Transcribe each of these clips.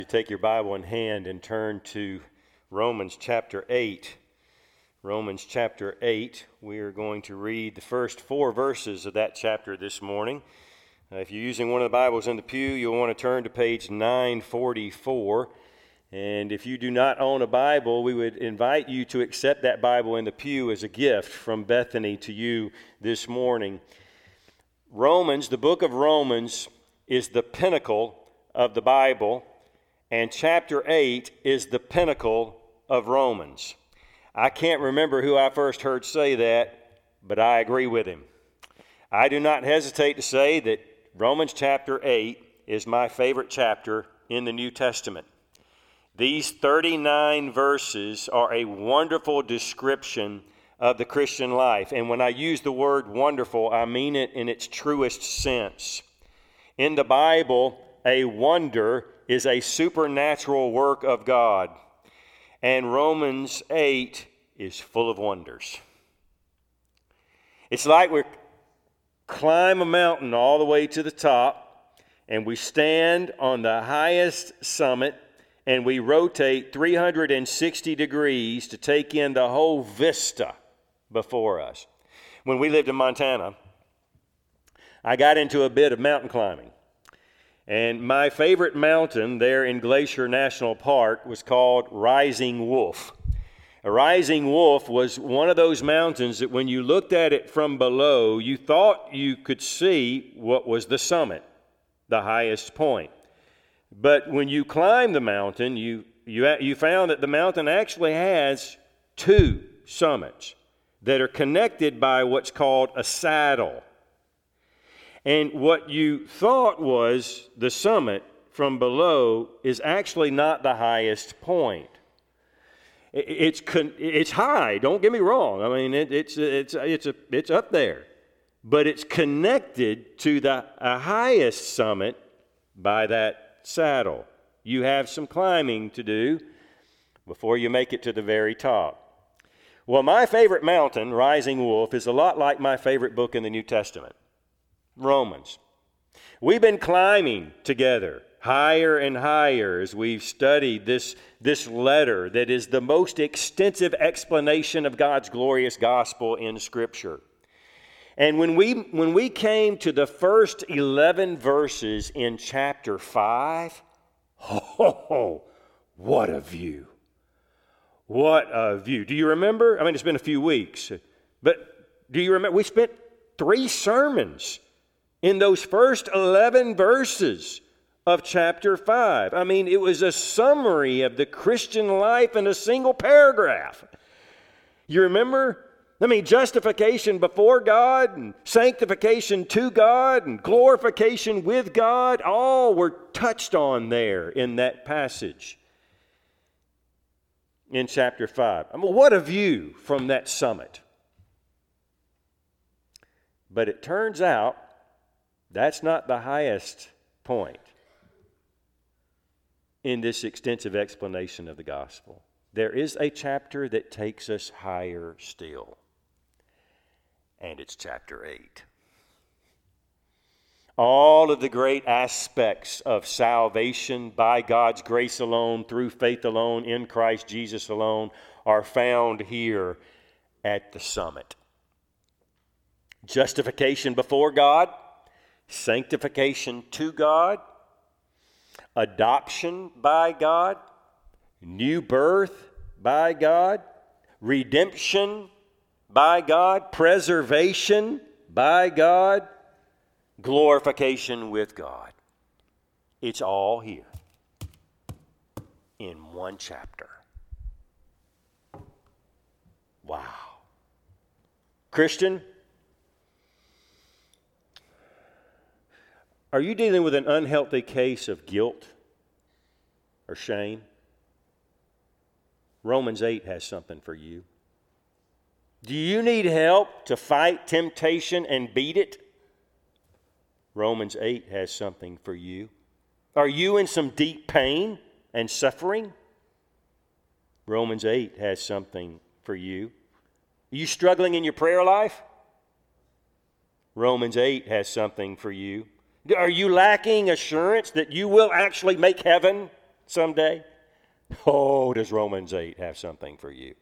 You take your Bible in hand and turn to Romans chapter 8. Romans chapter 8. We are going to read the first 4 verses of that chapter this morning. If you're using one of the Bibles in the pew, you'll want to turn to page 944. And if you do not own a Bible, we would invite you to accept that Bible in the pew as a gift from Bethany to you this morning. Romans, the book of Romans, is the pinnacle of the Bible, and chapter 8 is the pinnacle of Romans. I can't remember who I first heard say that, but I agree with him. I do not hesitate to say that Romans chapter 8 is my favorite chapter in the New Testament. These 39 verses are a wonderful description of the Christian life. And when I use the word wonderful, I mean it in its truest sense. In the Bible, a wonder is a supernatural work of God. And Romans 8 is full of wonders. It's like we climb a mountain all the way to the top, and we stand on the highest summit, and we rotate 360 degrees to take in the whole vista before us. When we lived in Montana, I got into a bit of mountain climbing. And my favorite mountain there in Glacier National Park was called Rising Wolf. A Rising Wolf was one of those mountains that when you looked at it from below, you thought you could see what was the summit, the highest point. But when you climbed the mountain, you found that the mountain actually has 2 summits that are connected by what's called a saddle. And what you thought was the summit from below is actually not the highest point. It's high, don't get me wrong. I mean, it's up there. But it's connected to the highest summit by that saddle. You have some climbing to do before you make it to the very top. Well, my favorite mountain, Rising Wolf, is a lot like my favorite book in the New Testament, Romans. We've been climbing together higher and higher as we've studied this letter that is the most extensive explanation of God's glorious gospel in Scripture. And when we came to the first 11 verses in chapter 5, what a view. What a view. Do you remember? I mean, it's been a few weeks, but do you remember? We spent 3 sermons in those first 11 verses of chapter 5. I mean, it was a summary of the Christian life in a single paragraph. You remember? I mean, justification before God and sanctification to God and glorification with God, all were touched on there in that passage in chapter 5. I mean, what a view from that summit. But it turns out that's not the highest point in this extensive explanation of the gospel. There is a chapter that takes us higher still, and it's chapter 8. All of the great aspects of salvation by God's grace alone, through faith alone, in Christ Jesus alone, are found here at the summit. Justification before God, sanctification to God, adoption by God, new birth by God, redemption by God, preservation by God, glorification with God. It's all here in one chapter. Wow. Christian, are you dealing with an unhealthy case of guilt or shame? Romans 8 has something for you. Do you need help to fight temptation and beat it? Romans 8 has something for you. Are you in some deep pain and suffering? Romans 8 has something for you. Are you struggling in your prayer life? Romans 8 has something for you. Are you lacking assurance that you will actually make heaven someday? Oh, does Romans 8 have something for you?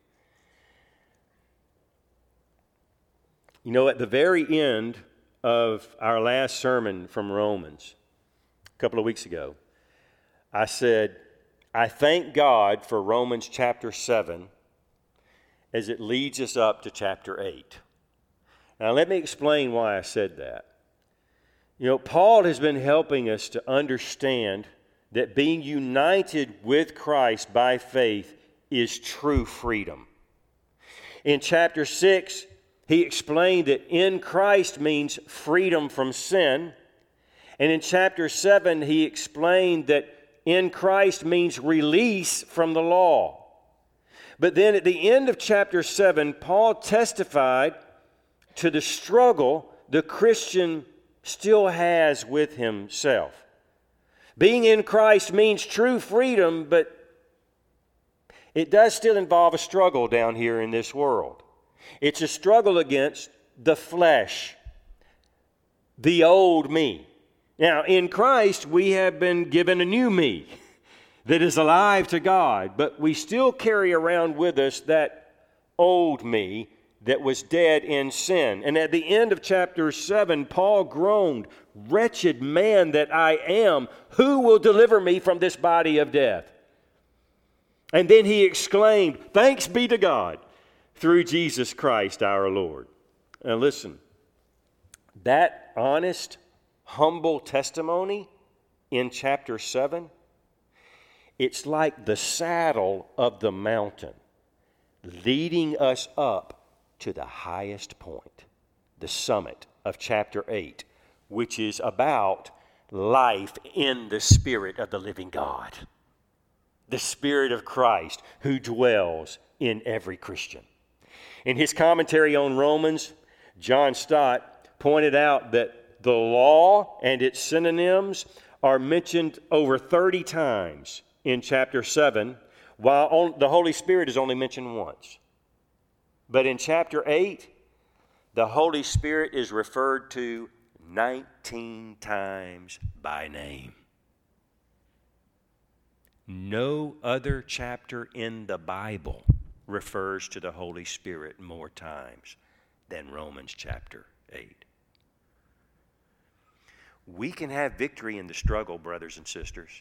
You know, at the very end of our last sermon from Romans, a couple of weeks ago, I said, I thank God for Romans chapter 7 as it leads us up to chapter 8. Now, let me explain why I said that. You know, Paul has been helping us to understand that being united with Christ by faith is true freedom. In chapter 6, he explained that in Christ means freedom from sin. And in chapter 7, he explained that in Christ means release from the law. But then at the end of chapter 7, Paul testified to the struggle the Christian still has with himself. Being in Christ means true freedom, but it does still involve a struggle down here in this world. It's a struggle against the flesh, the old me. Now, in Christ, we have been given a new me that is alive to God, but we still carry around with us that old me that was dead in sin. And at the end of chapter 7, Paul groaned, "Wretched man that I am, who will deliver me from this body of death?" And then he exclaimed, "Thanks be to God through Jesus Christ our Lord." Now listen, that honest, humble testimony in chapter 7, it's like the saddle of the mountain leading us up to the highest point, the summit of chapter 8, which is about life in the Spirit of the living God, the Spirit of Christ who dwells in every Christian. In his commentary on Romans, John Stott pointed out that the law and its synonyms are mentioned over 30 times in chapter 7, while the Holy Spirit is only mentioned once. But in chapter 8, the Holy Spirit is referred to 19 times by name. No other chapter in the Bible refers to the Holy Spirit more times than Romans chapter 8. We can have victory in the struggle, brothers and sisters.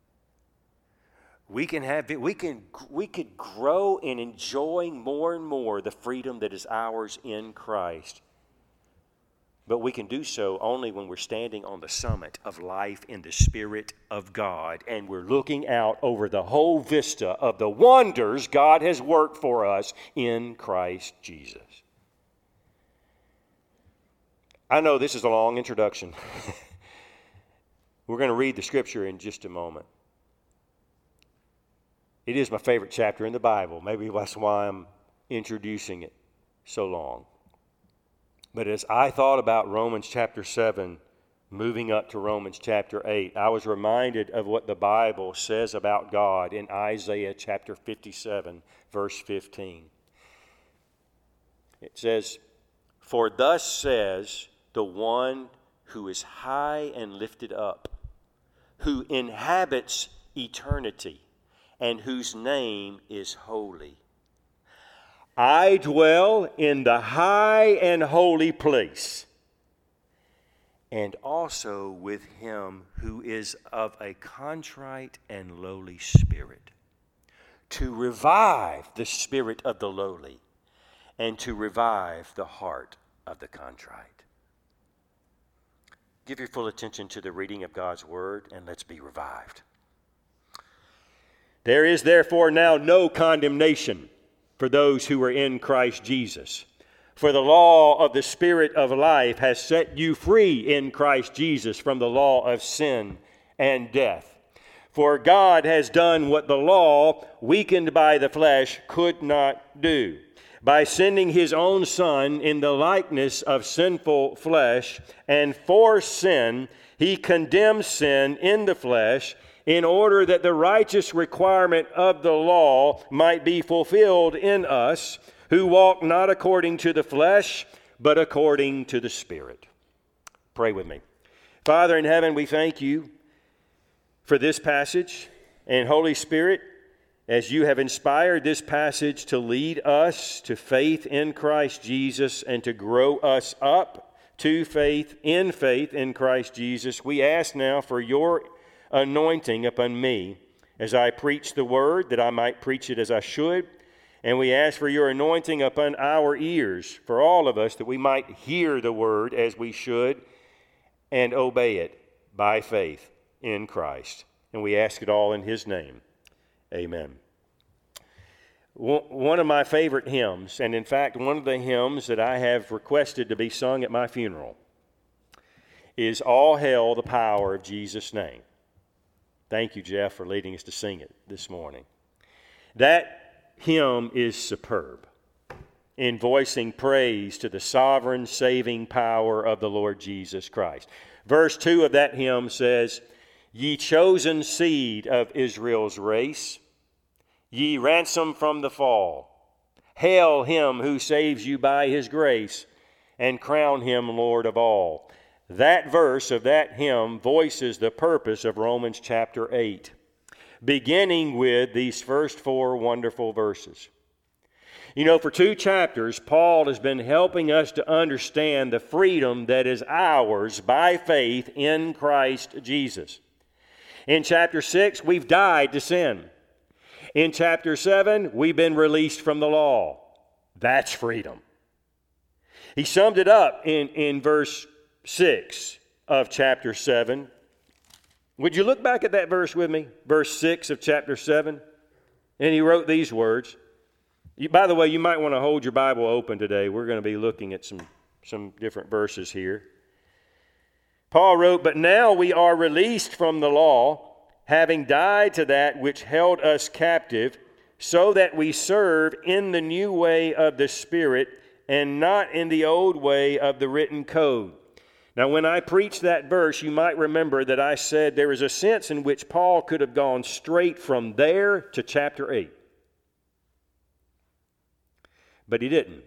We could grow in enjoying more and more the freedom that is ours in Christ. But we can do so only when we're standing on the summit of life in the Spirit of God, and we're looking out over the whole vista of the wonders God has worked for us in Christ Jesus. I know this is a long introduction. We're going to read the scripture in just a moment. It is my favorite chapter in the Bible. Maybe that's why I'm introducing it so long. But as I thought about Romans chapter 7, moving up to Romans chapter 8, I was reminded of what the Bible says about God in Isaiah chapter 57, verse 15. It says, "For thus says the one who is high and lifted up, who inhabits eternity, and whose name is holy. I dwell in the high and holy place, and also with him who is of a contrite and lowly spirit, to revive the spirit of the lowly, and to revive the heart of the contrite." Give your full attention to the reading of God's word, and let's be revived. "There is therefore now no condemnation for those who are in Christ Jesus. For the law of the Spirit of life has set you free in Christ Jesus from the law of sin and death. For God has done what the law, weakened by the flesh, could not do. By sending his own Son in the likeness of sinful flesh, and for sin, he condemned sin in the flesh, in order that the righteous requirement of the law might be fulfilled in us, who walk not according to the flesh, but according to the Spirit." Pray with me. Father in heaven, we thank you for this passage, And Holy Spirit, as you have inspired this passage to lead us to faith in Christ Jesus and to grow us up to faith in Christ Jesus, we ask now for your anointing upon me as I preach the word, that I might preach it as I should. And we ask for your anointing upon our ears, for all of us, that we might hear the word as we should and obey it by faith in Christ. And we ask it all in His name. Amen. One of my favorite hymns, and in fact one of the hymns that I have requested to be sung at my funeral, is All Hail the Power of Jesus' Name. Thank you, Jeff, for leading us to sing it this morning. That hymn is superb in voicing praise to the sovereign saving power of the Lord Jesus Christ. Verse 2 of that hymn says, "Ye chosen seed of Israel's race, ye ransomed from the fall, hail Him who saves you by His grace, and crown Him Lord of all." That verse of that hymn voices the purpose of Romans chapter 8, beginning with these first 4 wonderful verses. You know, for 2 chapters, Paul has been helping us to understand the freedom that is ours by faith in Christ Jesus. In chapter 6, we've died to sin. In chapter 7, we've been released from the law. That's freedom. He summed it up in verse 6 of chapter 7. Would you look back at that verse with me? Verse 6 of chapter 7. And he wrote these words. By the way, you might want to hold your Bible open today. We're going to be looking at some different verses here. Paul wrote, "But now we are released from the law, having died to that which held us captive, so that we serve in the new way of the Spirit and not in the old way of the written code." Now, when I preached that verse, you might remember that I said there is a sense in which Paul could have gone straight from there to chapter 8. But he didn't.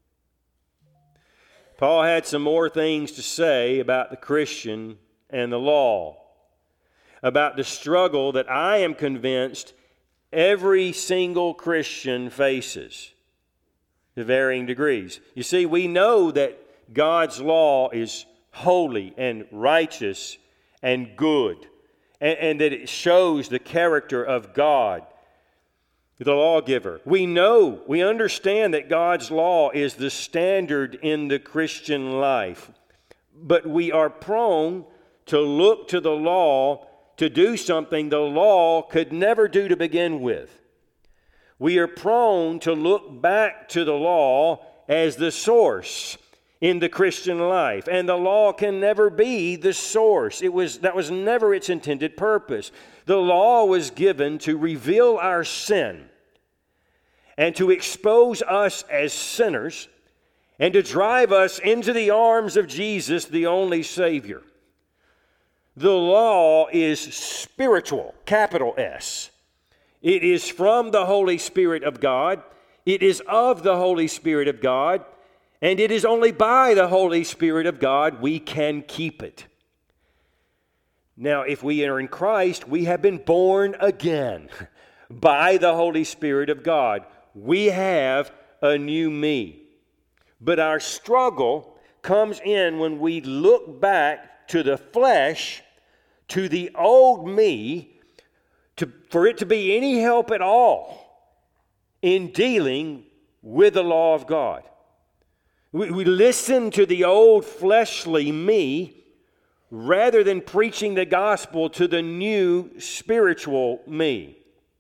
Paul had some more things to say about the Christian and the law, about the struggle that I am convinced every single Christian faces to varying degrees. You see, we know that God's law is holy and righteous and good, and that it shows the character of God, the lawgiver. We understand that God's law is the standard in the Christian life, but we are prone to look to the law to do something the law could never do to begin with. We are prone to look back to the law as the source in the Christian life, and the law can never be the source. That was never its intended purpose. The law was given to reveal our sin and to expose us as sinners and to drive us into the arms of Jesus, the only Savior. The law is spiritual, capital S. It is from the Holy Spirit of God. It is of the Holy Spirit of God. And it is only by the Holy Spirit of God we can keep it. Now, if we are in Christ, we have been born again by the Holy Spirit of God. We have a new me. But our struggle comes in when we look back to the flesh, to the old me, for it to be any help at all in dealing with the law of God. We listen to the old fleshly me rather than preaching the gospel to the new spiritual me.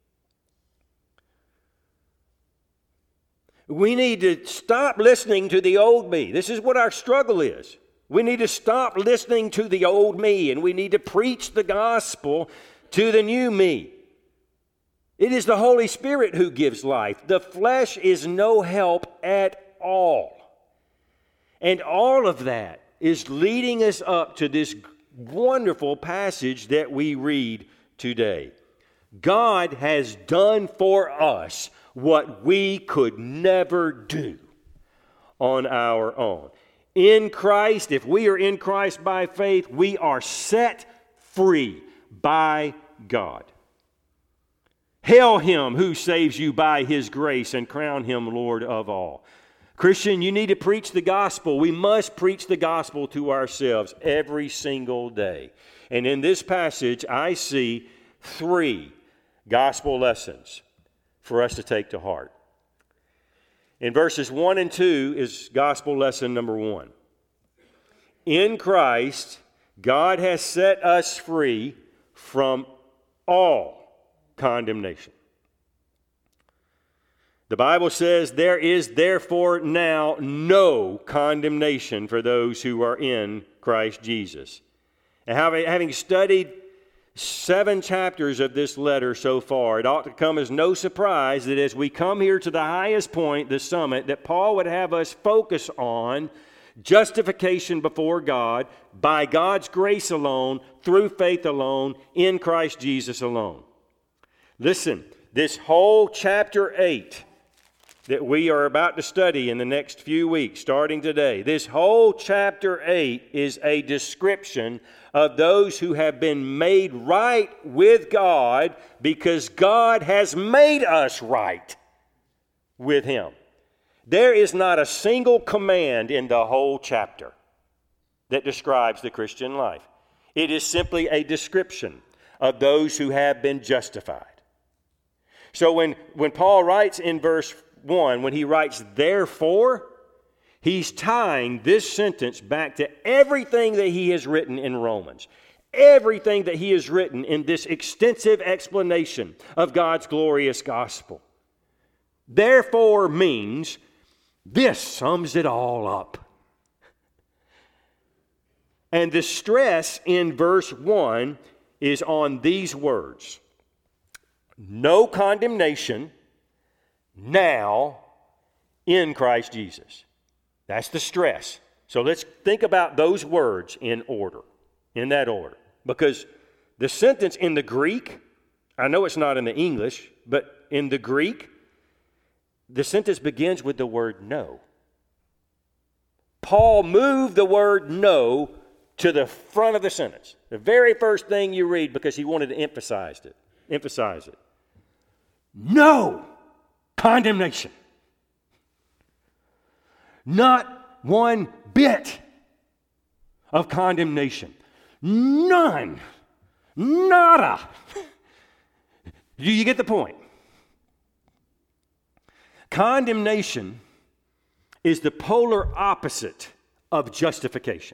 We need to stop listening to the old me. This is what our struggle is. We need to stop listening to the old me, and we need to preach the gospel to the new me. It is the Holy Spirit who gives life. The flesh is no help at all. And all of that is leading us up to this wonderful passage that we read today. God has done for us what we could never do on our own. In Christ, if we are in Christ by faith, we are set free by God. Hail him who saves you by his grace and crown him Lord of all. Christian, you need to preach the gospel. We must preach the gospel to ourselves every single day. And in this passage, I see 3 gospel lessons for us to take to heart. In verses 1 and 2 is gospel lesson number 1. In Christ, God has set us free from all condemnation. The Bible says there is therefore now no condemnation for those who are in Christ Jesus. And having studied 7 chapters of this letter so far, it ought to come as no surprise that as we come here to the highest point, the summit, that Paul would have us focus on justification before God by God's grace alone, through faith alone, in Christ Jesus alone. Listen, this whole chapter 8 that we are about to study in the next few weeks, starting today, this whole chapter 8 is a description of those who have been made right with God because God has made us right with Him. There is not a single command in the whole chapter that describes the Christian life. It is simply a description of those who have been justified. So when Paul writes in verse 1, when he writes therefore, he's tying this sentence back to everything that he has written in Romans. Everything that he has written in this extensive explanation of God's glorious gospel. Therefore means this sums it all up. And the stress in verse 1 is on these words. No condemnation now in Christ Jesus. That's the stress. So let's think about those words in that order. Because the sentence in the Greek, I know it's not in the English, but in the Greek, the sentence begins with the word no. Paul moved the word no to the front of the sentence. The very first thing you read because he wanted to emphasize it. No condemnation. Not one bit of condemnation. None. Nada. Do you get the point? Condemnation is the polar opposite of justification.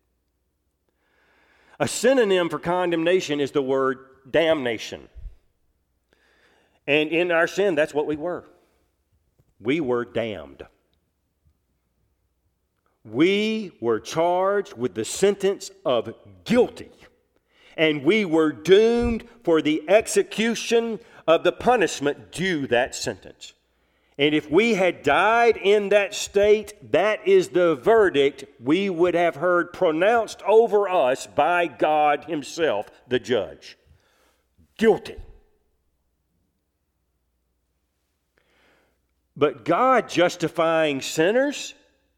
A synonym for condemnation is the word damnation. And in our sin, that's what we were. We were damned. We were charged with the sentence of guilty. And we were doomed for the execution of the punishment due that sentence. And if we had died in that state, that is the verdict we would have heard pronounced over us by God Himself, the judge. Guilty. But God justifying sinners,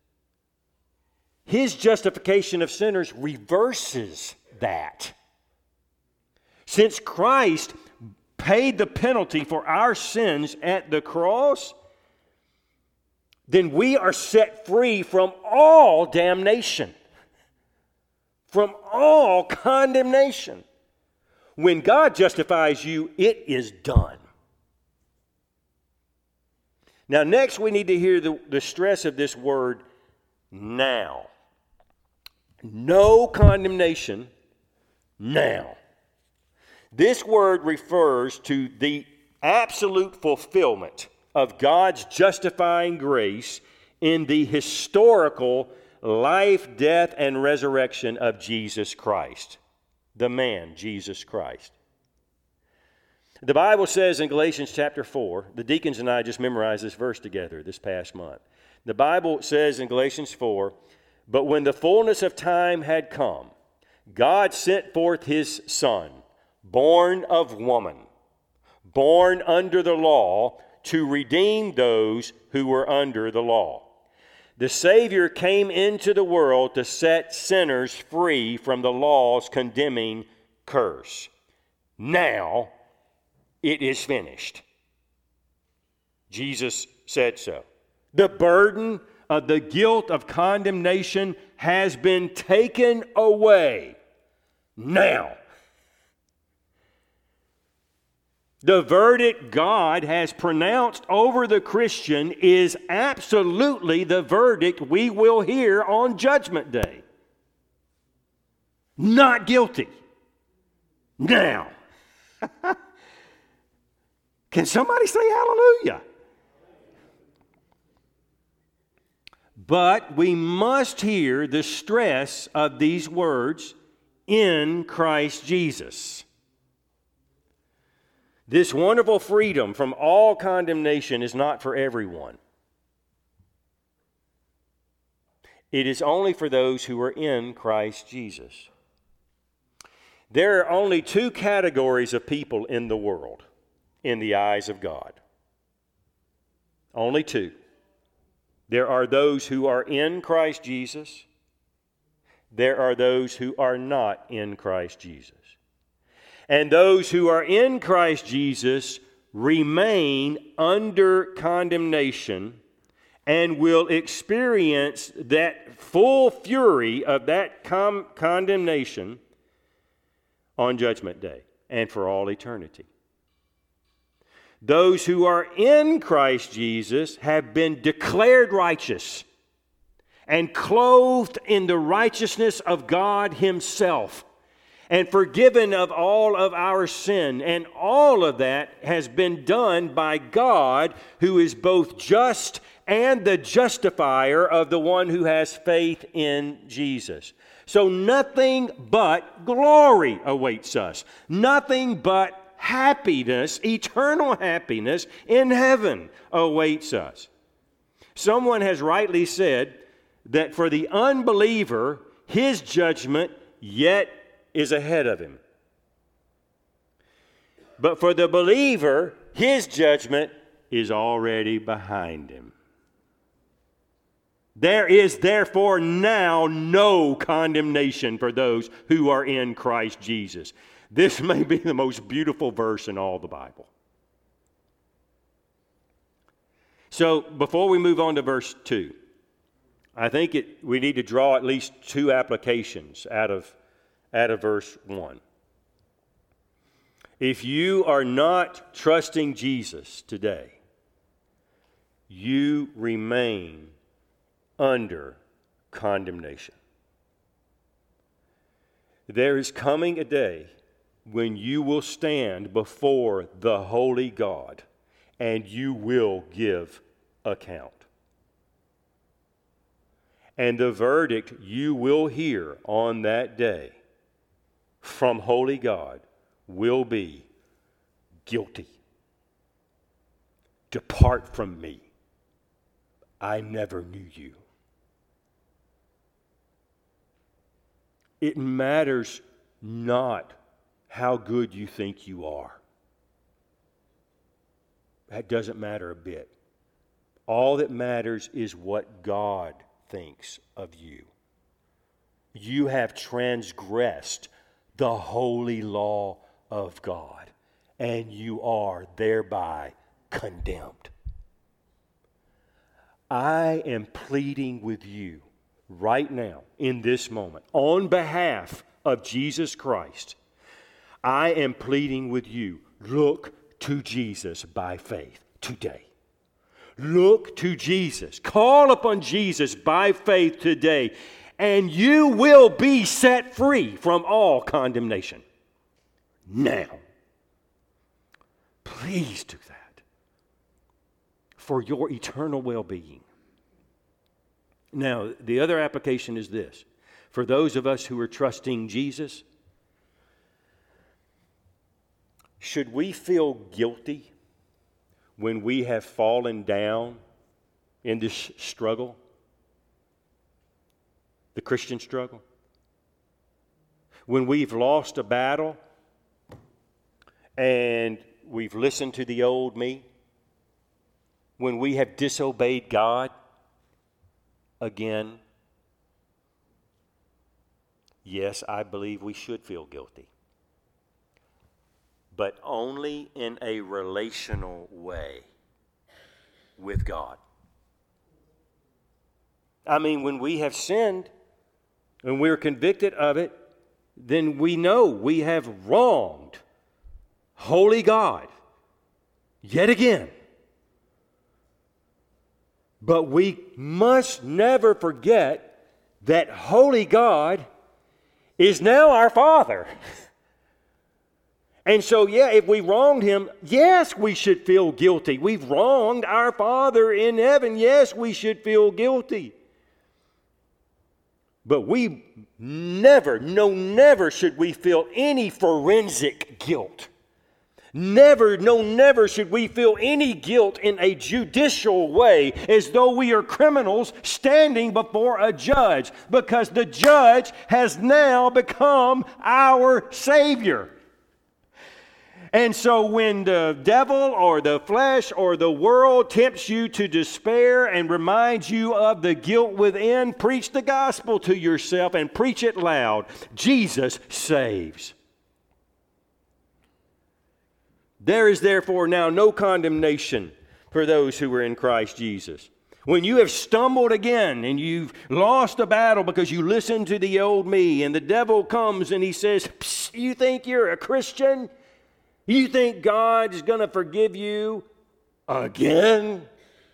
His justification of sinners reverses that. Since Christ paid the penalty for our sins at the cross, then we are set free from all damnation, from all condemnation. When God justifies you, it is done. Now, next we need to hear the stress of this word, now. No condemnation, now. This word refers to the absolute fulfillment of God's justifying grace in the historical life, death, and resurrection of Jesus Christ, the man, Jesus Christ. The Bible says in Galatians chapter 4, the deacons and I just memorized this verse together this past month. The Bible says in Galatians 4, but when the fullness of time had come, God sent forth His Son, born of woman, born under the law, to redeem those who were under the law. The Savior came into the world to set sinners free from the law's condemning curse. Now it is finished. Jesus said so. The burden of the guilt of condemnation has been taken away. Now, the verdict God has pronounced over the Christian is absolutely the verdict we will hear on Judgment Day. Not guilty. Now. Can somebody say hallelujah? But we must hear the stress of these words, in Christ Jesus. This wonderful freedom from all condemnation is not for everyone. It is only for those who are in Christ Jesus. There are only two categories of people in the world, in the eyes of God. Only two. There are those who are in Christ Jesus. There are those who are not in Christ Jesus. And those who are in Christ Jesus remain under condemnation and will experience that full fury of that condemnation on Judgment Day and for all eternity. Those who are in Christ Jesus have been declared righteous and clothed in the righteousness of God Himself and forgiven of all of our sin. And all of that has been done by God, who is both just and the justifier of the one who has faith in Jesus. So nothing but glory awaits us. Nothing but happiness, eternal happiness in heaven awaits us. Someone has rightly said that for the unbeliever, his judgment yet is ahead of him. But for the believer, his judgment is already behind him. There is therefore now no condemnation for those who are in Christ Jesus. This may be the most beautiful verse in all the Bible. So before we move on to verse 2, I think we need to draw at least two applications out of verse 1. If you are not trusting Jesus today, you remain under condemnation. There is coming a day when you will stand before the holy God and you will give account. And the verdict you will hear on that day from holy God will be guilty. Depart from me. I never knew you. It matters not how good you think you are. That doesn't matter a bit. All that matters is what God thinks of you. You have transgressed the holy law of God, and you are thereby condemned. I am pleading with you right now, in this moment, on behalf of Jesus Christ. I am pleading with you, look to Jesus by faith today. Look to Jesus. Call upon Jesus by faith today, and you will be set free from all condemnation. Now, please do that for your eternal well-being. Now, the other application is this. For those of us who are trusting Jesus, should we feel guilty when we have fallen down in this struggle, the Christian struggle? When we've lost a battle and we've listened to the old me? When we have disobeyed God again? Yes, I believe we should feel guilty. but only in a relational way with God. I mean, when we have sinned and we're convicted of it, then we know we have wronged holy God yet again. But we must never forget that holy God is now our Father. And so, if we wronged Him, yes, we should feel guilty. We've wronged our Father in heaven. Yes, we should feel guilty. But we never should we feel any forensic guilt. Never should we feel any guilt in a judicial way as though we are criminals standing before a judge, because the judge has now become our Savior. And so when the devil or the flesh or the world tempts you to despair and reminds you of the guilt within, preach the gospel to yourself and preach it loud. Jesus saves. There is therefore now no condemnation for those who are in Christ Jesus. When you have stumbled again and you've lost a battle because you listened to the old me, and the devil comes and he says, "Psst, you think you're a Christian? You think God is going to forgive you again?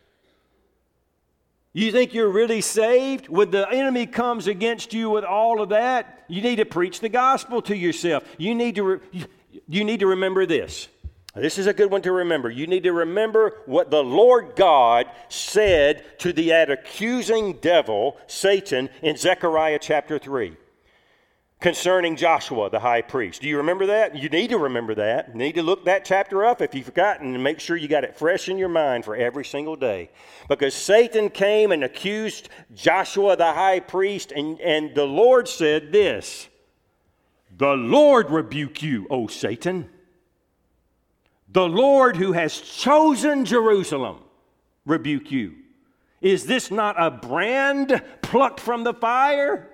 You think you're really saved?" When the enemy comes against you with all of that, you need to preach the gospel to yourself. You need to remember this. This is a good one to remember. You need to remember what the Lord God said to that accusing devil, Satan, in Zechariah chapter 3. Concerning Joshua, the high priest. Do you remember that? You need to remember that. You need to look that chapter up if you've forgotten, and make sure you got it fresh in your mind for every single day. Because Satan came and accused Joshua, the high priest, and the Lord said this: "The Lord rebuke you, O Satan. The Lord who has chosen Jerusalem rebuke you. Is this not a brand plucked from the fire?"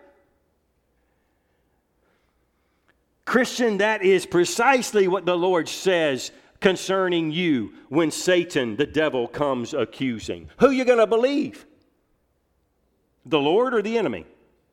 Christian, that is precisely what the Lord says concerning you when Satan, the devil, comes accusing. Who are you going to believe? The Lord or the enemy?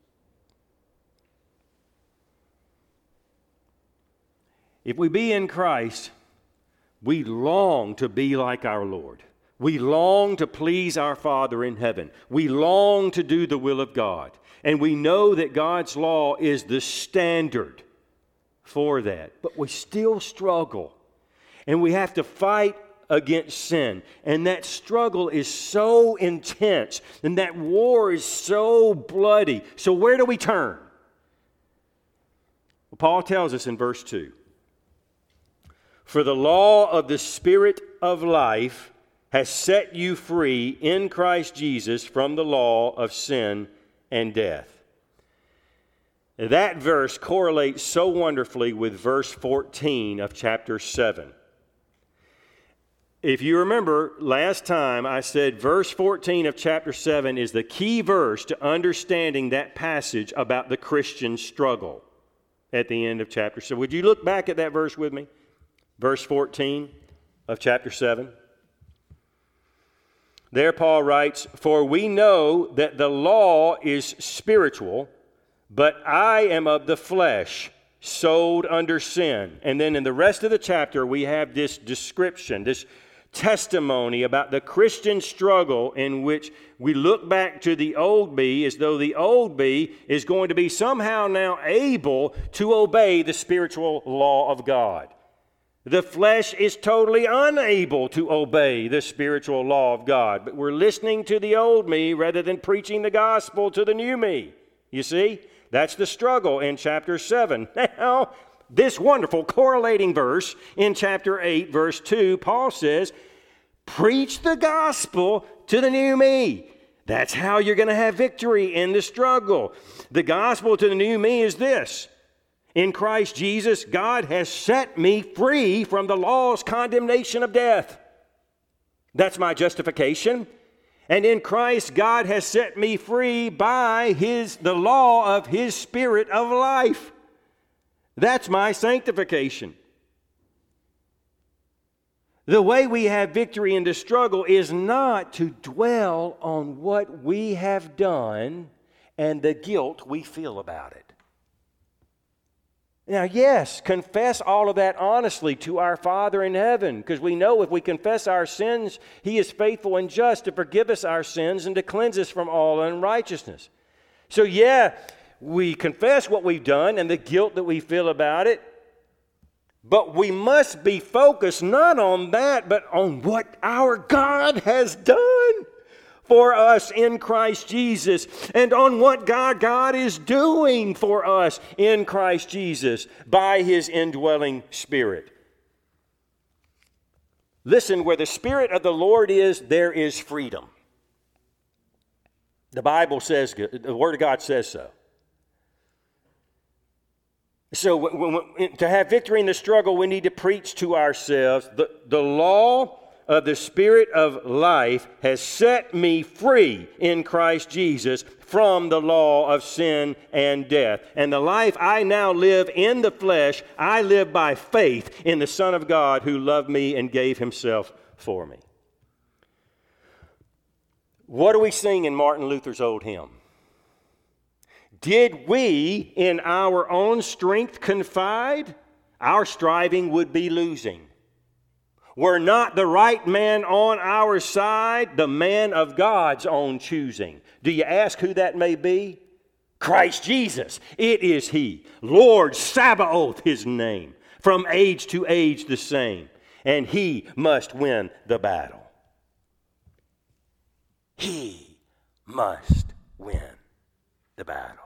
If we be in Christ, we long to be like our Lord. We long to please our Father in heaven. We long to do the will of God. And we know that God's law is the standard for that. But we still struggle. And we have to fight against sin. And that struggle is so intense. And that war is so bloody. So where do we turn? Well, Paul tells us in verse 2. "For the law of the Spirit of life has set you free in Christ Jesus from the law of sin and death." That verse correlates so wonderfully with verse 14 of chapter 7. If you remember, last time I said verse 14 of chapter 7 is the key verse to understanding that passage about the Christian struggle at the end of chapter 7. Would you look back at that verse with me? Verse 14 of chapter 7. There Paul writes, "For we know that the law is spiritual, but I am of the flesh, sold under sin." And then in the rest of the chapter, we have this description, this testimony about the Christian struggle in which we look back to the old me as though the old me is going to be somehow now able to obey the spiritual law of God. The flesh is totally unable to obey the spiritual law of God, but we're listening to the old me rather than preaching the gospel to the new me. You see? That's the struggle in chapter 7. Now, this wonderful correlating verse in chapter 8, verse 2, Paul says, preach the gospel to the new me. That's how you're going to have victory in the struggle. The gospel to the new me is this: in Christ Jesus, God has set me free from the law's condemnation of death. That's my justification. And in Christ, God has set me free by the law of His Spirit of life. That's my sanctification. The way we have victory in the struggle is not to dwell on what we have done and the guilt we feel about it. Now, yes, confess all of that honestly to our Father in heaven, because we know if we confess our sins, He is faithful and just to forgive us our sins and to cleanse us from all unrighteousness. So, yeah, we confess what we've done and the guilt that we feel about it, but we must be focused not on that, but on what our God has done for us in Christ Jesus, and on what God is doing for us in Christ Jesus by His indwelling Spirit. Listen, where the Spirit of the Lord is, there is freedom. The Bible says, the Word of God says so. So to have victory in the struggle, we need to preach to ourselves, the law of the Spirit of life has set me free in Christ Jesus from the law of sin and death. And the life I now live in the flesh, I live by faith in the Son of God who loved me and gave Himself for me. What do we sing in Martin Luther's old hymn? Did we in our own strength confide, our striving would be losing. Were not the right man on our side, the man of God's own choosing. Do you ask who that may be? Christ Jesus. It is He. Lord Sabaoth His name. From age to age the same. And He must win the battle. He must win the battle.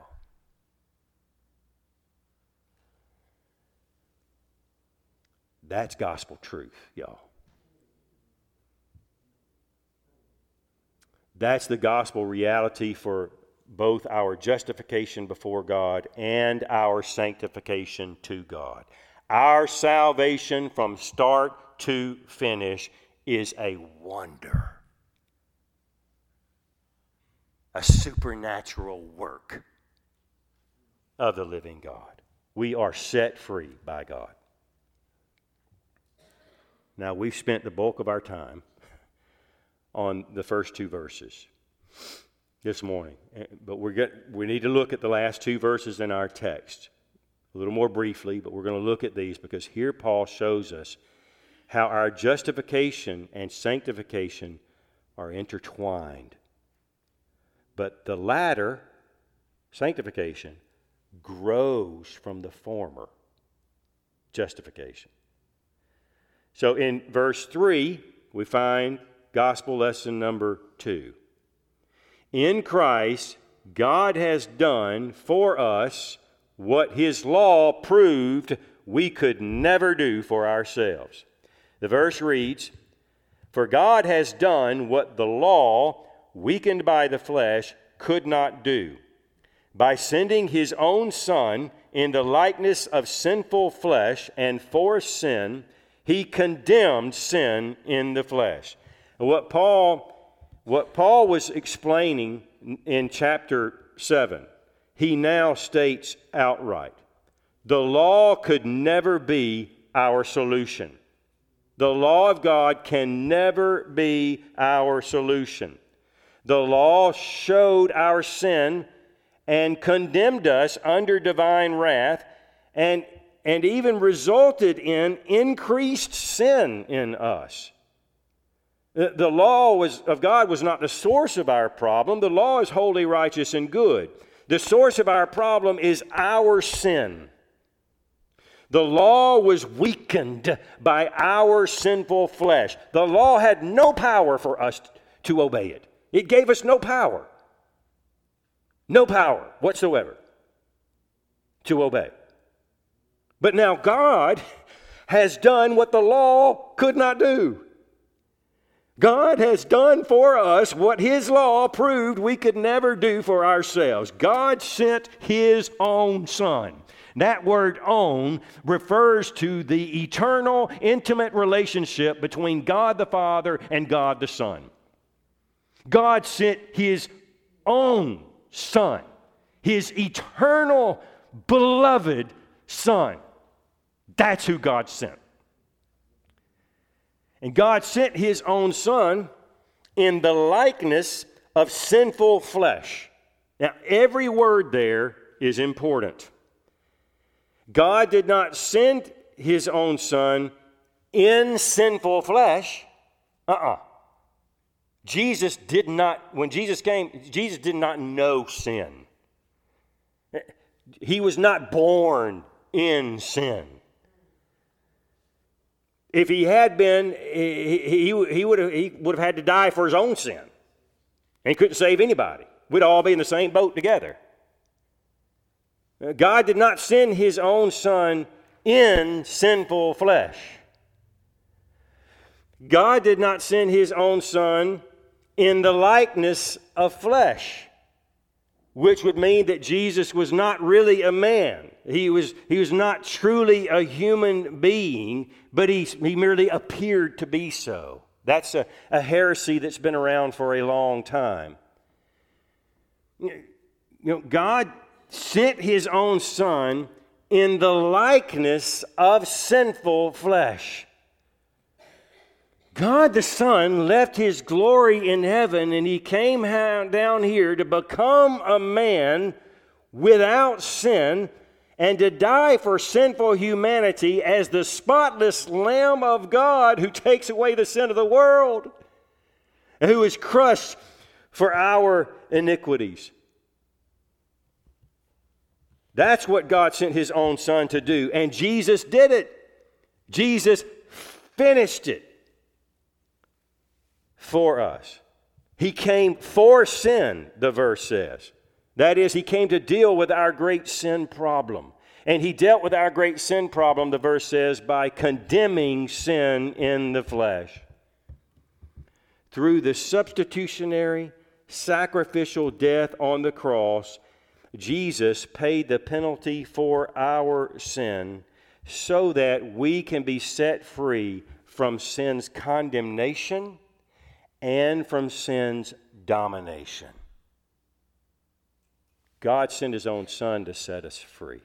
That's gospel truth, y'all. That's the gospel reality for both our justification before God and our sanctification to God. Our salvation from start to finish is a wonder, a supernatural work of the living God. We are set free by God. Now, we've spent the bulk of our time on the first two verses this morning, but we need to look at the last two verses in our text a little more briefly, but we're going to look at these because here Paul shows us how our justification and sanctification are intertwined. But the latter, sanctification, grows from the former, justification. So in verse 3, we find gospel lesson number 2. In Christ, God has done for us what His law proved we could never do for ourselves. The verse reads, "For God has done what the law, weakened by the flesh, could not do. By sending His own Son in the likeness of sinful flesh and for sin, He condemned sin in the flesh." What Paul was explaining in chapter 7, he now states outright. The law could never be our solution. The law of God can never be our solution. The law showed our sin and condemned us under divine wrath and even resulted in increased sin in us. The law of God was not the source of our problem. The law is holy, righteous, and good. The source of our problem is our sin. The law was weakened by our sinful flesh. The law had no power for us to obey it. It gave us no power. No power whatsoever to obey. But now God has done what the law could not do. God has done for us what His law proved we could never do for ourselves. God sent His own Son. That word "own" refers to the eternal, intimate relationship between God the Father and God the Son. God sent His own Son, His eternal, beloved Son. That's who God sent. And God sent his own Son in the likeness of sinful flesh. Now, every word there is important. God did not send his own Son in sinful flesh. Jesus did not, when Jesus came, Jesus did not know sin. He was not born in sin. If he had been, he would have had to die for his own sin. And he couldn't save anybody. We'd all be in the same boat together. God did not send his own Son in sinful flesh. God did not send his own Son in the likeness of flesh, which would mean that Jesus was not really a man. He was not truly a human being, but he merely appeared to be so. That's a heresy that's been around for a long time. God sent his own Son in the likeness of sinful flesh. God the Son left his glory in heaven and he came down here to become a man without sin and to die for sinful humanity as the spotless Lamb of God who takes away the sin of the world and who is crushed for our iniquities. That's what God sent his own Son to do, and Jesus did it. Jesus finished it for us. He came for sin, the verse says. That is, he came to deal with our great sin problem. And he dealt with our great sin problem, the verse says, by condemning sin in the flesh. Through the substitutionary, sacrificial death on the cross, Jesus paid the penalty for our sin so that we can be set free from sin's condemnation and from sin's domination. God sent his own Son to set us free.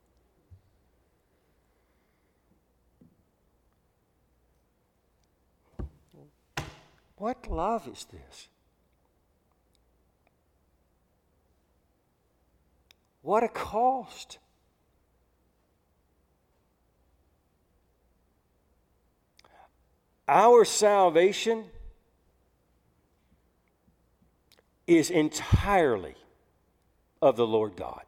What love is this? What a cost. Our salvation is entirely of the Lord God.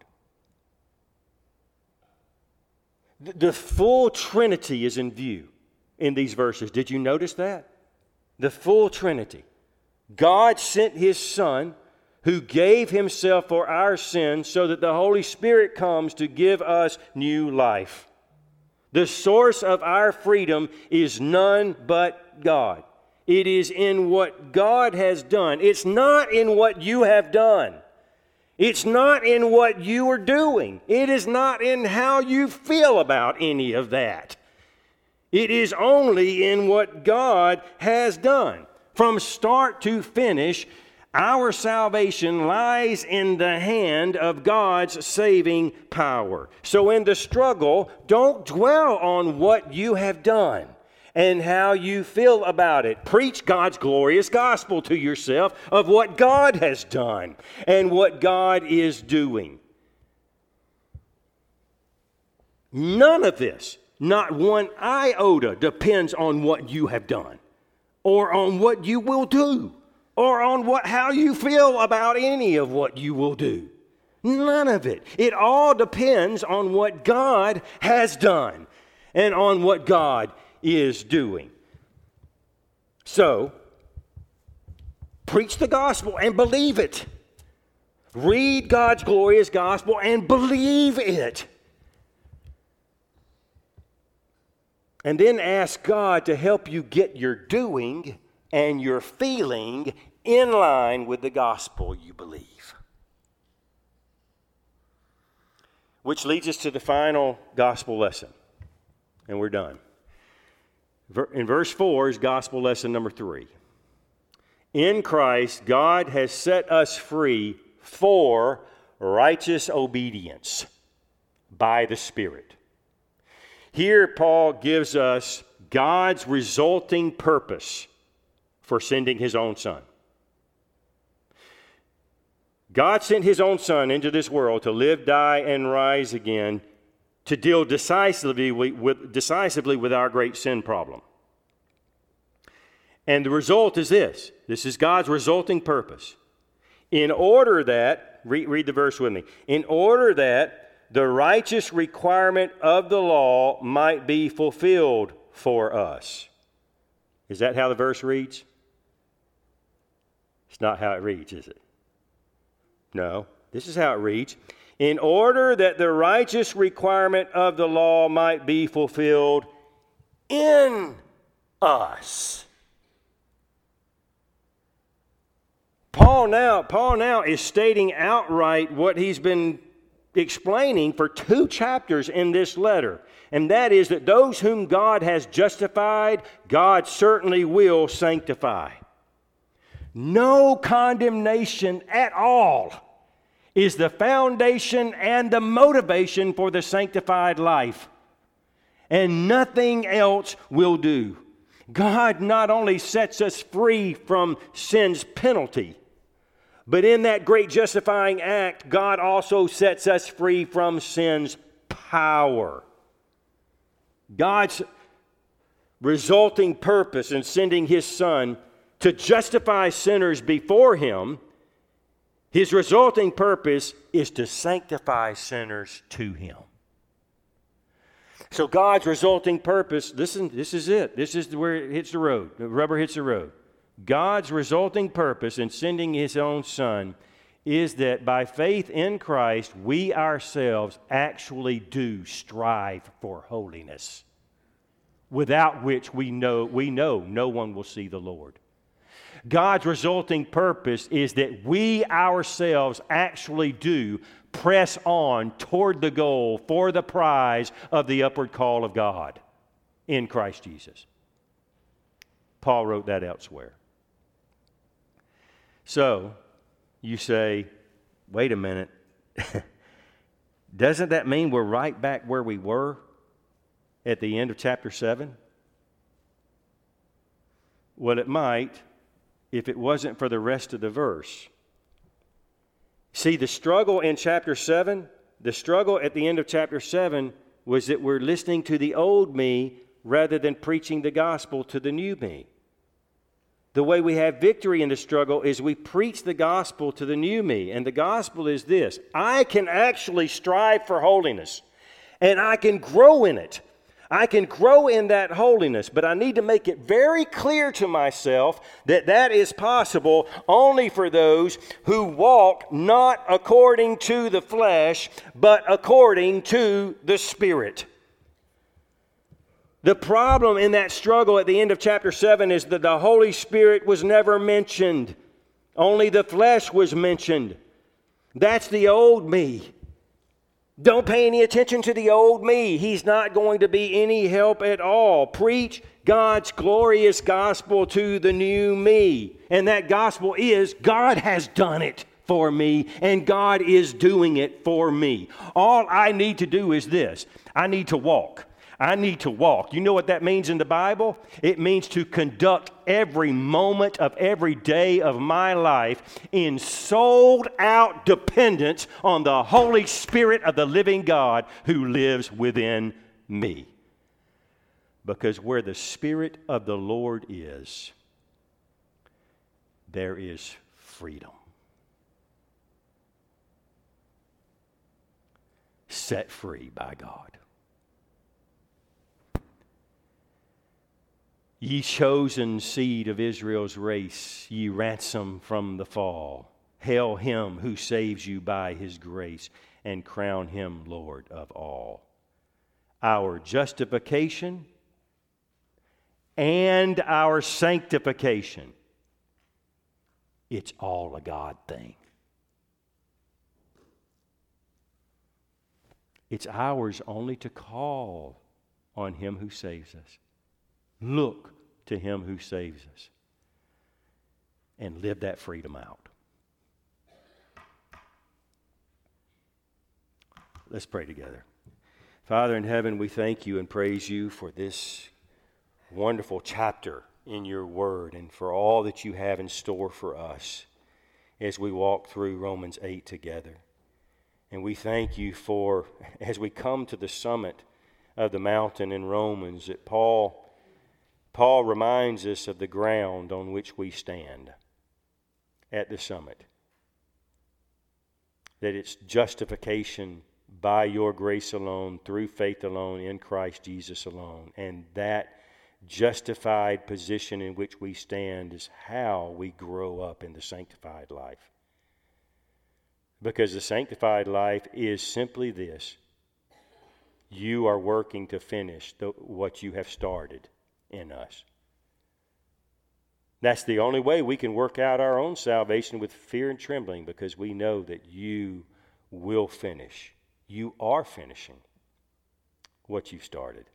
The full Trinity is in view in these verses. Did you notice that? The full Trinity. God sent his Son who gave himself for our sins so that the Holy Spirit comes to give us new life. The source of our freedom is none but God. It is in what God has done. It's not in what you have done. It's not in what you are doing. It is not in how you feel about any of that. It is only in what God has done. From start to finish, our salvation lies in the hand of God's saving power. So in the struggle, don't dwell on what you have done and how you feel about it. Preach God's glorious gospel to yourself of what God has done and what God is doing. None of this, not one iota, depends on what you have done or on what you will do, or on how you feel about any of what you will do. None of it. It all depends on what God has done and on what God is doing. So, preach the gospel and believe it. Read God's glorious gospel and believe it. And then ask God to help you get your doing and your feeling in line with the gospel you believe. Which leads us to the final gospel lesson. And we're done. In verse 4 is gospel lesson number 3. In Christ, God has set us free for righteous obedience by the Spirit. Here, Paul gives us God's resulting purpose for sending His own Son. God sent His own Son into this world to live, die, and rise again to deal decisively with our great sin problem. And the result is this. This is God's resulting purpose. In order that, read the verse with me, in order that the righteous requirement of the law might be fulfilled for us. Is that how the verse reads? It's not how it reads, is it? No, this is how it reads. In order that the righteous requirement of the law might be fulfilled in us. Paul now is stating outright what he's been explaining for 2 chapters in this letter. And that is that those whom God has justified, God certainly will sanctify. No condemnation at all is the foundation and the motivation for the sanctified life. And nothing else will do. God not only sets us free from sin's penalty, but in that great justifying act, God also sets us free from sin's power. God's resulting purpose in sending His Son to justify sinners before Him, His resulting purpose is to sanctify sinners to Him. So God's resulting purpose, listen, this is it. This is where it hits the road. The rubber hits the road. God's resulting purpose in sending His own Son is that by faith in Christ, we ourselves actually do strive for holiness, without which we know no one will see the Lord. God's resulting purpose is that we ourselves actually do press on toward the goal for the prize of the upward call of God in Christ Jesus. Paul wrote that elsewhere. So, you say, wait a minute. Doesn't that mean we're right back where we were at the end of chapter 7? Well, it might if it wasn't for the rest of the verse. See, the struggle in chapter 7, the struggle at the end of chapter 7 was that we're listening to the old me rather than preaching the gospel to the new me. The way we have victory in the struggle is we preach the gospel to the new me. And the gospel is this: I can actually strive for holiness, and I can grow in it. I can grow in that holiness, but I need to make it very clear to myself that that is possible only for those who walk not according to the flesh, but according to the Spirit. The problem in that struggle at the end of chapter 7 is that the Holy Spirit was never mentioned. Only the flesh was mentioned. That's the old me. Don't pay any attention to the old me. He's not going to be any help at all. Preach God's glorious gospel to the new me. And that gospel is God has done it for me, and God is doing it for me. All I need to do is this: I need to walk. I need to walk. You know what that means in the Bible? It means to conduct every moment of every day of my life in sold-out dependence on the Holy Spirit of the living God who lives within me. Because where the Spirit of the Lord is, there is freedom. Set free by God. Ye chosen seed of Israel's race, ye ransom from the fall. Hail him who saves you by his grace, and crown him Lord of all. Our justification and our sanctification, it's all a God thing. It's ours only to call on him who saves us. Look to him who saves us and live that freedom out. Let's pray together. Father in heaven, we thank you and praise you for this wonderful chapter in your word and for all that you have in store for us as we walk through Romans 8 together. And we thank you for, as we come to the summit of the mountain in Romans, that Paul reminds us of the ground on which we stand at the summit. That it's justification by your grace alone, through faith alone, in Christ Jesus alone. And that justified position in which we stand is how we grow up in the sanctified life. Because the sanctified life is simply this: you are working to finish what you have started in us. That's the only way we can work out our own salvation, with fear and trembling, because we know that you will finish. You are finishing what you've started.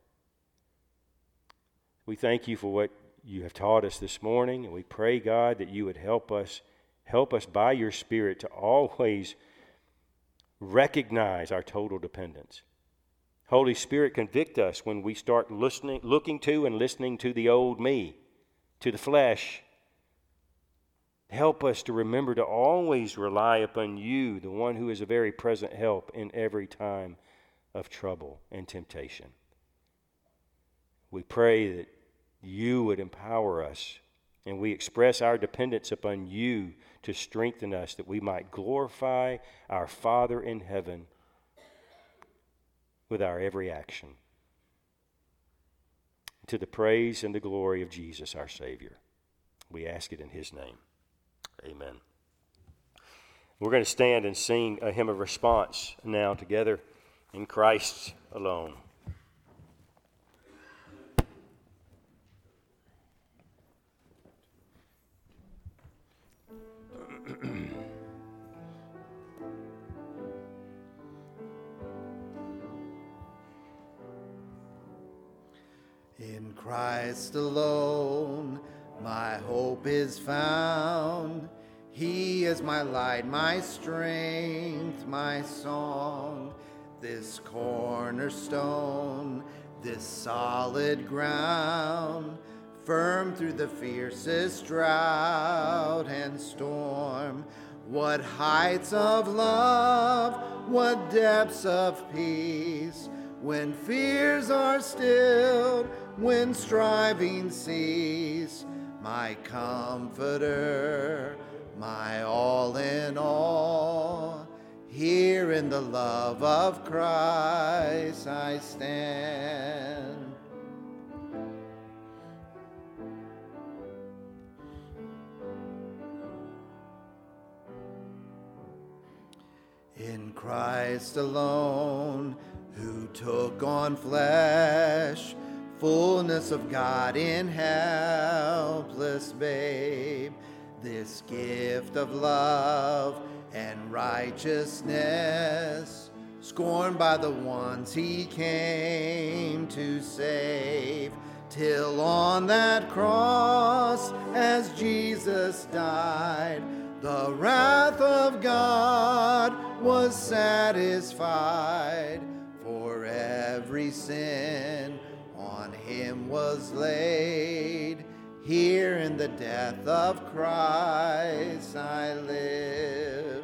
We thank you for what you have taught us this morning, and we pray, God, that you would help us by your Spirit to always recognize our total dependence. Holy Spirit, convict us when we start looking to and listening to the old me, to the flesh. Help us to remember to always rely upon you, the one who is a very present help in every time of trouble and temptation. We pray that you would empower us, and we express our dependence upon you to strengthen us, that we might glorify our Father in heaven with our every action, to the praise and the glory of Jesus, our Savior. We ask it in his name. Amen. We're going to stand and sing a hymn of response now together, in Christ alone. In Christ alone my hope is found. He is my light, my strength, my song. This cornerstone, this solid ground, firm through the fiercest drought and storm. What heights of love, what depths of peace, when fears are stilled, when striving cease. My comforter, my all in all, here in the love of Christ I stand. In Christ alone, who took on flesh, fullness of God in helpless babe, this gift of love and righteousness, scorned by the ones he came to save, till on that cross, as Jesus died, the wrath of God was satisfied. For every sin on him was laid. Here in the death of Christ I live.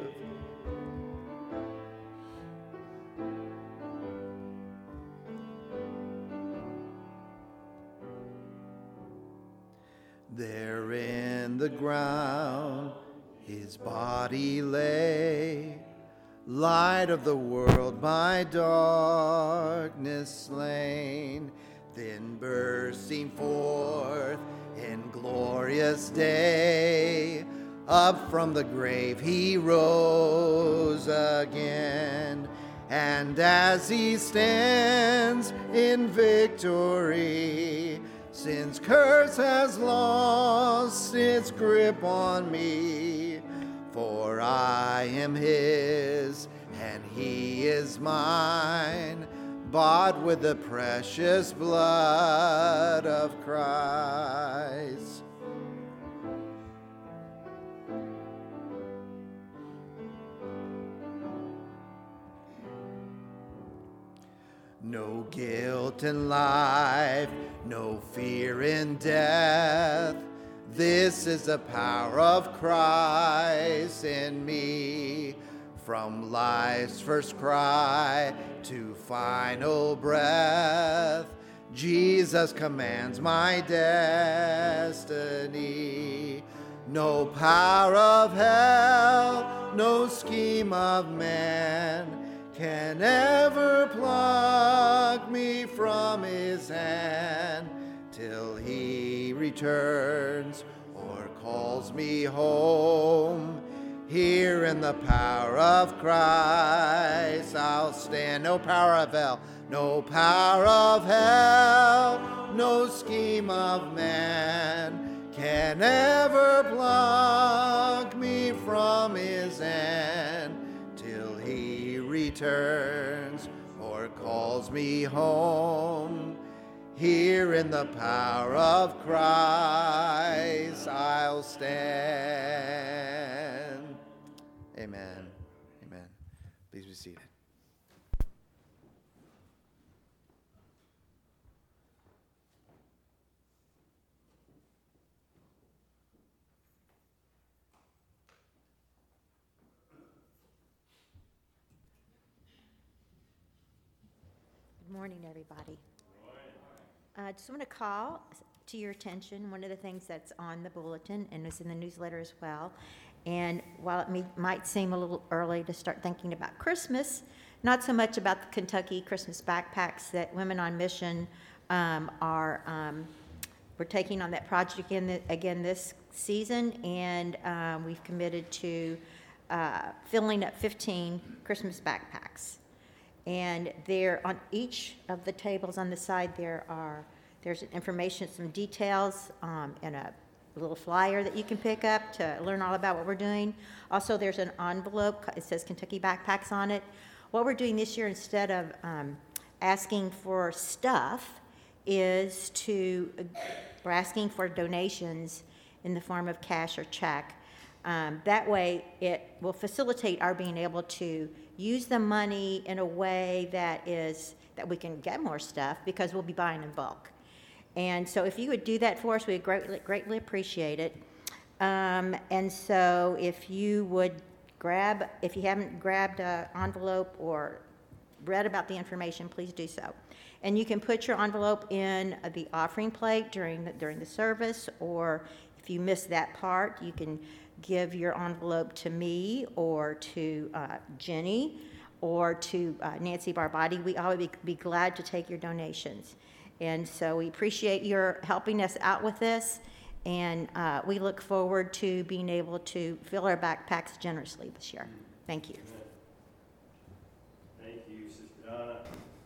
There in the ground his body lay, light of the world by darkness slain, then bursting forth in glorious day, up from the grave he rose again. And as he stands in victory, sin's curse has lost its grip on me. For I am his, and he is mine, bought with the precious blood of Christ. No guilt in life, no fear in death. This is the power of Christ in me. From life's first cry to final breath, Jesus commands my destiny. No power of hell, no scheme of man can ever pluck me from his hand till he returns or calls me home. Here in the power of Christ I'll stand. No power of hell, no power of hell, no scheme of man can ever pluck me from his hand till he returns or calls me home. Here in the power of Christ I'll stand. Amen. Amen. Please be seated. Good morning, everybody. I just want to call to your attention one of the things that's on the bulletin and is in the newsletter as well. And while it might seem a little early to start thinking about Christmas, not so much about the Kentucky Christmas backpacks that Women on Mission we're taking on that project again this season, and we've committed to filling up 15 Christmas backpacks. And there, on each of the tables on the side, there's information, some details, and a little flyer that you can pick up to learn all about what we're doing. Also, there's an envelope. It says Kentucky Backpacks on it. What we're doing this year, instead of asking for stuff, is we're asking for donations in the form of cash or check. That way, it will facilitate our being able to use the money in a way that we can get more stuff because we'll be buying in bulk. And so if you would do that for us, we'd greatly appreciate it. And so if you would if you haven't grabbed an envelope or read about the information, please do so. And you can put your envelope in the offering plate during the service, or if you miss that part, you can give your envelope to me or to Jenny or to Nancy Barbati. We all would be glad to take your donations. And so we appreciate your helping us out with this, and we look forward to being able to fill our backpacks generously this year. Thank you. Thank you, Sister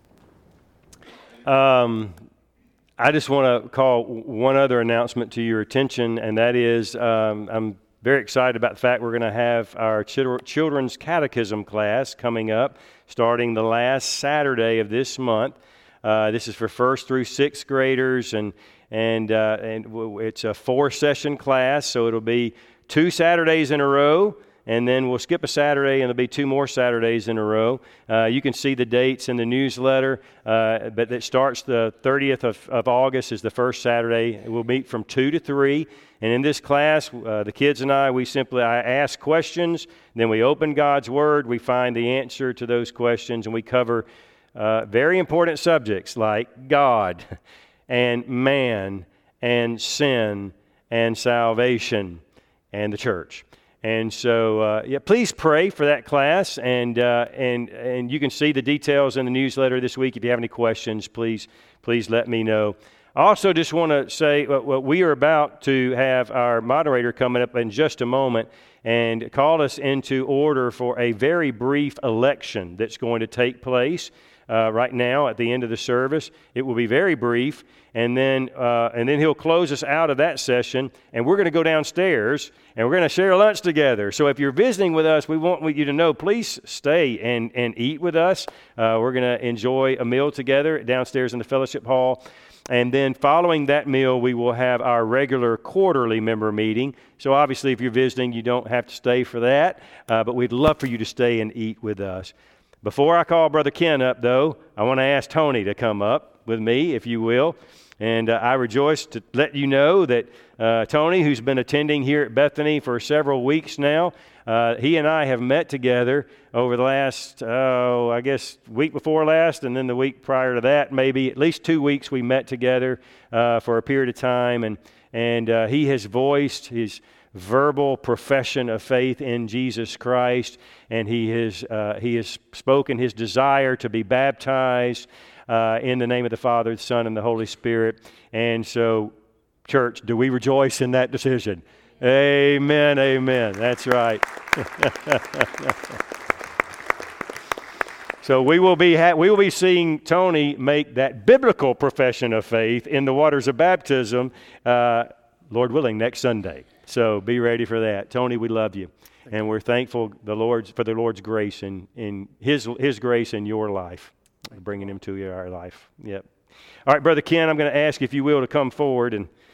Donna. I just want to call one other announcement to your attention, and that is I'm very excited about the fact we're going to have our children's catechism class coming up starting the last Saturday of this month. This is for 1st through 6th graders, and it's a 4-session class, so it'll be 2 Saturdays in a row, and then we'll skip a Saturday, and there'll be 2 more Saturdays in a row. You can see the dates in the newsletter, but it starts the 30th of August is the first Saturday. We'll meet from 2 to 3, and in this class, the kids and I ask questions, then we open God's Word, we find the answer to those questions, and we cover very important subjects like God and man and sin and salvation and the church. And so, please pray for that class, and you can see the details in the newsletter this week. If you have any questions, please let me know. I also just want to say we are about to have our moderator coming up in just a moment and call us into order for a very brief election that's going to take place right now at the end of the service. It will be very brief, and then he'll close us out of that session, and we're going to go downstairs and we're going to share lunch together. So if you're visiting with us, we want you to know, please stay and eat with us. We're going to enjoy a meal together downstairs in the fellowship hall. And then following that meal, we will have our regular quarterly member meeting. So obviously, if you're visiting, you don't have to stay for that, but we'd love for you to stay and eat with us. Before I call Brother Ken up, though, I want to ask Tony to come up with me, if you will. And I rejoice to let you know that Tony, who's been attending here at Bethany for several weeks now, he and I have met together over the last, I guess, week before last, and then the week prior to that, maybe at least 2 weeks we met together for a period of time. And he has voiced his verbal profession of faith in Jesus Christ, and he has spoken his desire to be baptized in the name of the Father, the Son, and the Holy Spirit. And so, church, do we rejoice in that decision? Amen, amen. That's right. So we will be seeing Tony make that biblical profession of faith in the waters of baptism, Lord willing, next Sunday. So be ready for that. Tony, we love you. And we're thankful for the Lord's grace in His grace in your life, bringing Him to our life. Yep. All right, Brother Ken, I'm going to ask if you will to come forward and